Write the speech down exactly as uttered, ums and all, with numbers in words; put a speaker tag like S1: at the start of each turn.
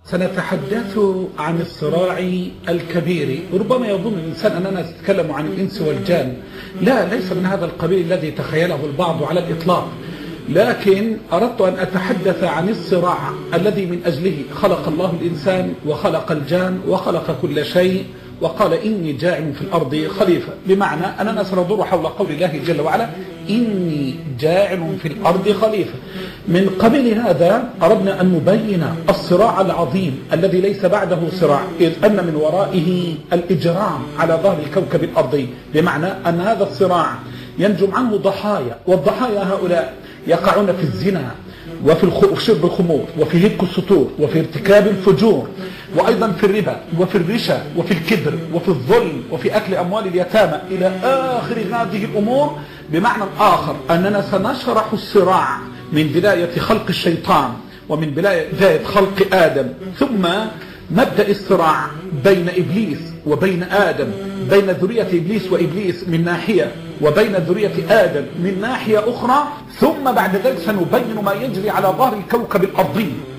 S1: سنتحدث عن الصراع الكبير. ربما يظن الإنسان أننا نتكلم عن الإنس والجان. لا، ليس من هذا القبيل الذي تخيله البعض على الإطلاق، لكن أردت أن أتحدث عن الصراع الذي من أجله خلق الله الإنسان وخلق الجان وخلق كل شيء، وقال إني جاعل في الأرض خليفة، بمعنى أننا سندور حول قول الله جل وعلا إني جاعل في الأرض خليفة. من قبل هذا أردنا أن نبين الصراع العظيم الذي ليس بعده صراع، إذ أن من ورائه الإجرام على ظهر الكوكب الأرضي، بمعنى أن هذا الصراع ينجم عنه ضحايا، والضحايا هؤلاء يقعون في الزنا وفي شرب الخمور وفي هتك السطور وفي ارتكاب الفجور، وأيضا في الربا وفي الرشا وفي الكبر وفي الظلم وفي أكل أموال اليتامى إلى آخر هذه الأمور. بمعنى آخر أننا سنشرح الصراع من بداية خلق الشيطان ومن بداية خلق آدم، ثم مبدأ الصراع بين إبليس وبين آدم، بين ذرية إبليس وإبليس من ناحية وبين ذرية آدم من ناحية أخرى، ثم بعد ذلك سنبين ما يجري على ظهر الكوكب الأرضي